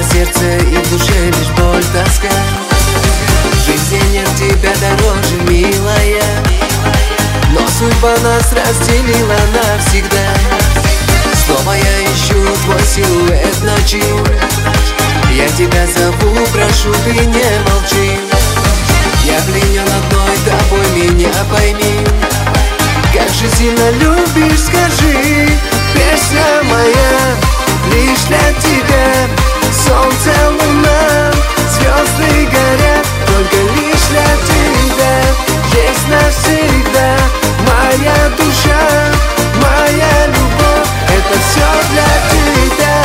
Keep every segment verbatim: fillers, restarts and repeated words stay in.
сердце и в душе лишь боль, тоска. В жизни нет тебя дороже, милая, но судьба нас разделила навсегда. Снова я ищу твой силуэт ночи, я тебя зову, прошу, ты не молчи. Я пленен одной тобой, меня пойми. Как же сильно любишь, скажи. Песня моя лишь для тебя. Солнце, луна, звезды горят только лишь для тебя. Есть навсегда моя душа, моя любовь, это все для тебя.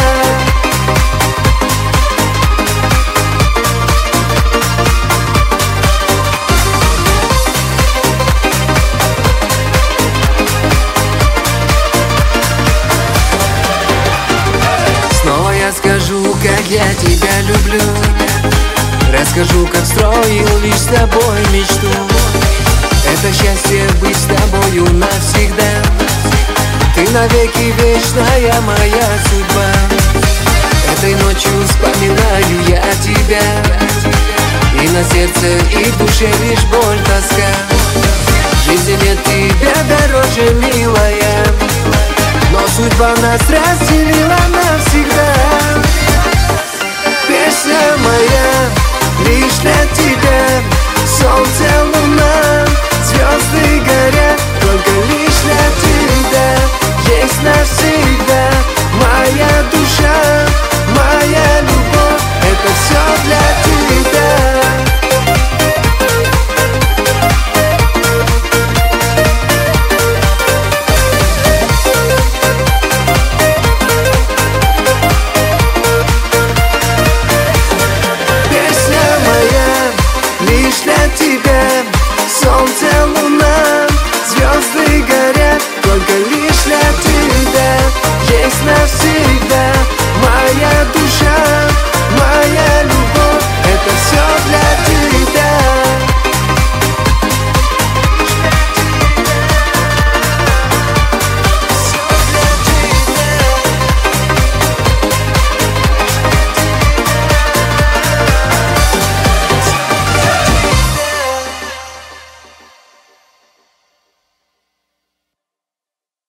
Скажу, как я тебя люблю, расскажу, как строил лишь с тобой мечту. Это счастье быть с тобою навсегда. Ты навеки вечная моя судьба. Этой ночью вспоминаю я тебя, и на сердце, и в душе лишь боль, тоска. В жизни нет тебя дороже, милая, но судьба нас разделила навсегда.